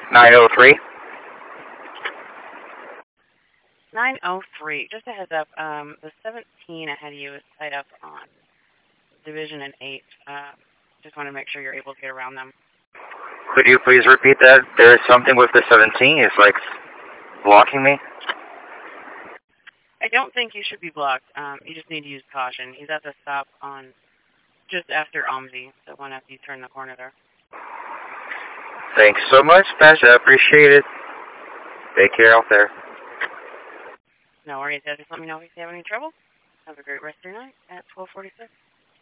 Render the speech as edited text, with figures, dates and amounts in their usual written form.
903. 903. Just a heads up, the 17 ahead of you is tied up on Division and 8. Just want to make sure you're able to get around them. Could you please repeat that? There is something with the 17. It's like blocking me. I don't think you should be blocked. You just need to use caution. He's at the stop on just after OMSI, the one after you turn the corner there. Thanks so much, Pasha. I appreciate it. Take care out there. No worries. Just let me know if you have any trouble. Have a great rest of your night at 12:46.